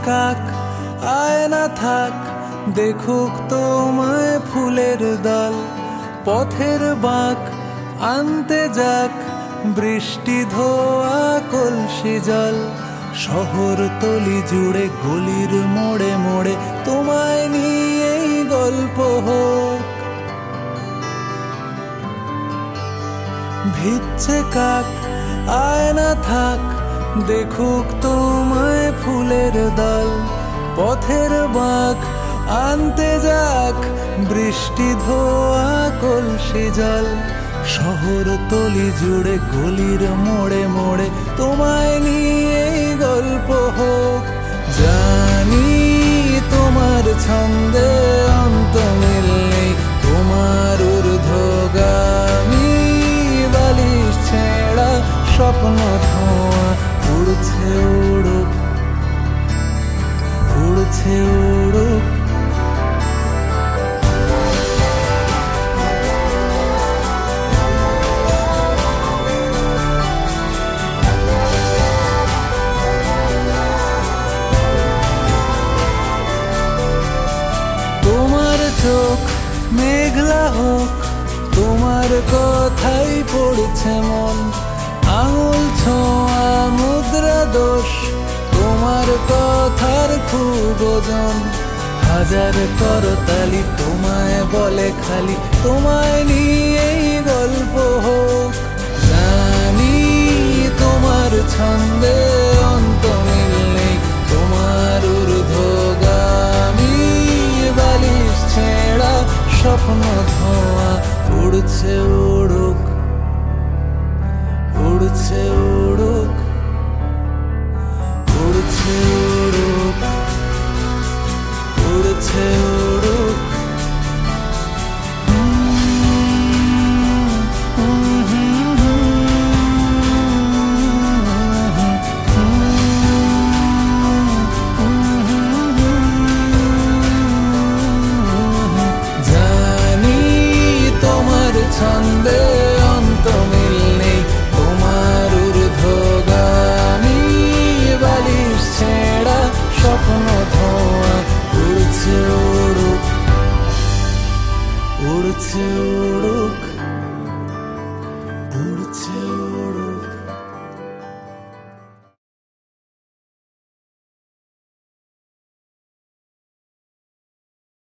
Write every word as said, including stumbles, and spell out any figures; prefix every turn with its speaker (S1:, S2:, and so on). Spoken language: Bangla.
S1: কাক আয় না থাক, দেখুক তোমায় ফুলের দল। পথের বাঁক আনতে যাক, বৃষ্টি ধোয়া কলসি জল। শহর তলি জুড়ে গলির মোড়ে মোড়ে তোমায় নিয়েই গল্প হোক। ভিজছে কাক আয় না থাক, দেখুক তোমায় ফুলের দল। পথের বাঁক আনতে যাক, বৃষ্টি ধোয়া কলসি জল। শহর তলি জুড়ে গলির মোড়ে মোড়ে তোমায় নিয়েই গল্প হোক। জানি তোমার ছন্দে অন্ত মিল নেই, তোমার ঊর্ধ্বগামী বালিশ ছেঁড়া স্বপ্ন ধোঁয়া উড়ছে উড়ুক, উড়ছে উড়ুক। তোমার চোখ মেঘলা হোক, তোমার কথাই পড়ছে মন। আঙুল ছোঁয়া মুদ্রা দোষ, তোমার কথার খুব ওজন। হাজার করতালি তোমায় বলে খালি, তোমায় নিয়েই গল্প হোক। জানি তোমার ছন্দে অন্ত মিল নেই, তোমার ঊর্ধ্বগামী বালিশ ছেঁড়া স্বপ্ন ধোঁয়া উড়ছে উড়ুক, উড়ছে উড়ুক, উড়ছে উড়ুক, উড়ছে উড়ুক। জানি তোমার ছন্দে অন্ত মিল নেই, তোমার ঊর্ধ্বগামী বালিশ ছেঁড়া স্বপ্ন ধোঁয়া উড়ছে উড়ুক, উড়ছে উড়ুক, উড়ছে উড়ুক।